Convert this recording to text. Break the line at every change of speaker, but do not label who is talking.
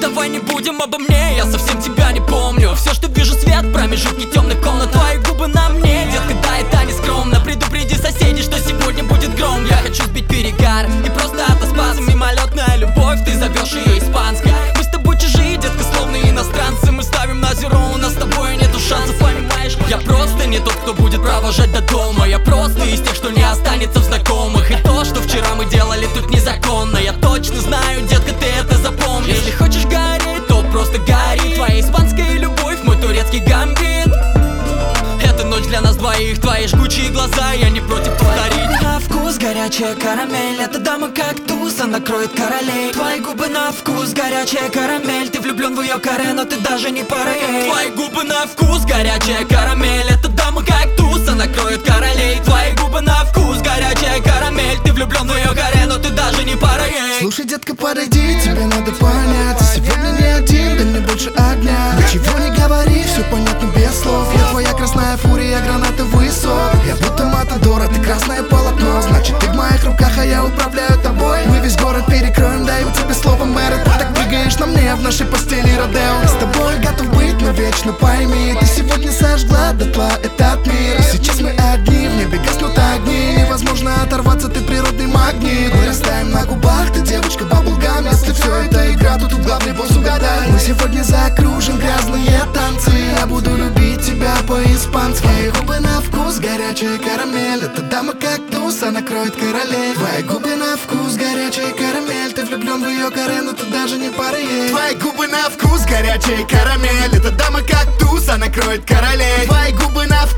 давай не будем обо мне, я совсем тебя не помню. Все, что вижу, свет в промежутке темных комнат. Твои губы на мне, детка, да, это не скромно. Предупреди соседей, что сегодня будет гром. Я хочу сбить перегар и просто отоспаться. Мимолетная любовь, ты зовешь ее испанской. Мы с тобой чужие, детка, словно иностранцы. Мы ставим на зеро, у нас с тобой нету шансов, понимаешь? Я просто не тот, кто будет провожать до дома. Я просто из тех, что не останется в знакомых. И то, что вчера мы делали, тут незаконно. Я точно знаю, детка, ты это запомнишь. Если хочешь гореть, то просто гори. Твоя испанская любовь, мой турецкий гамбит. Это ночь для нас двоих, твои жгучие глаза, я не против повторить. На вкус горячая карамель, эта дама кактус, она накроет королей. Твои губы на вкус горячая карамель, ты влюблен в ее каре, но ты даже не пара ей. Твои губы на вкус горячая карамель, эта дама кактус, она накроет королей. Твои губы на вкус горячая карамель, ты влюблен в ее каре, но ты даже не пара ей.
Слушай, детка, подойди, тебе надо понять, ты сегодня не один, дай мне больше огня. Ничего не говори, все понятно без слов. Я твоя красная фурия, гранатовый сок. Я будто Матадора, ты красное полотно. Значит, ты в моих руках, а я управляю тобой. Мы весь город перекроем, даю тебе слово мэра. Ты так прыгаешь на мне в нашей постели Родео. С тобой готов быть навечно, пойми. Ты сегодня сожгла дотла этот мир. Сейчас мы одни, в небе гаснут огни. Невозможно оторваться, ты природный магнит. Мы растаем на губах, ты девочка баблгам. Если все это игра, то тут главный босс угадай. Мы сегодня закружим грязные танцы. Я буду любить тебя по-испански. Твои губы на вкус горячая карамель, эта дама кактус, она накроет королей. Твои губы на вкус горячая карамель, ты влюблен в ее каре, но ты даже не пара ей. Твои губы на вкус горячая карамель, эта дама кактус, она накроет королей. Твои губы на